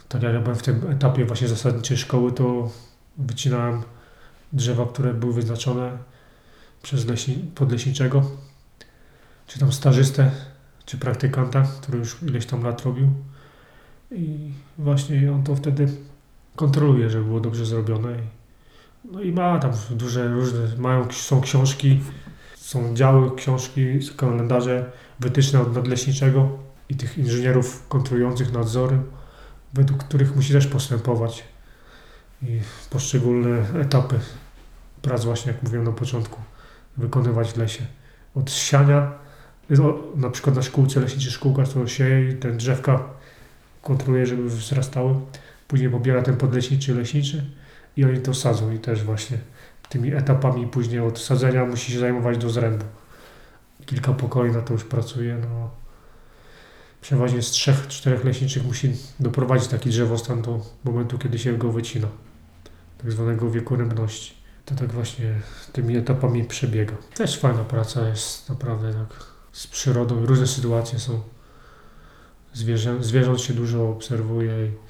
Tak jak ja byłem w tym etapie właśnie zasadniczej szkoły, to wycinałem drzewa, które były wyznaczone przez podleśniczego, czy tam stażystę, czy praktykanta, który już ileś tam lat robił. I właśnie on to wtedy kontroluje, żeby było dobrze zrobione. No i ma tam duże różne, są książki, są działy, książki, kalendarze, wytyczne od nadleśniczego i tych inżynierów kontrolujących nadzory, według których musi też postępować. I poszczególne etapy prac, właśnie jak mówiłem na początku, wykonywać w lesie. Od siania, na przykład na szkółce leśniczy szkółka, to sieje i te drzewka kontroluje, żeby wzrastały. Później pobiera ten podleśniczy, leśniczy i oni to sadzą i też właśnie tymi etapami później od sadzenia musi się zajmować do zrębu. Kilka pokoi na to już pracuje. No. Przeważnie z 3-4 leśniczych musi doprowadzić taki drzewostan do momentu, kiedy się go wycina. Tak zwanego wieku rębności. To tak właśnie tymi etapami przebiega. Też fajna praca jest naprawdę tak z przyrodą. Różne sytuacje są. Zwierząt się dużo obserwuje.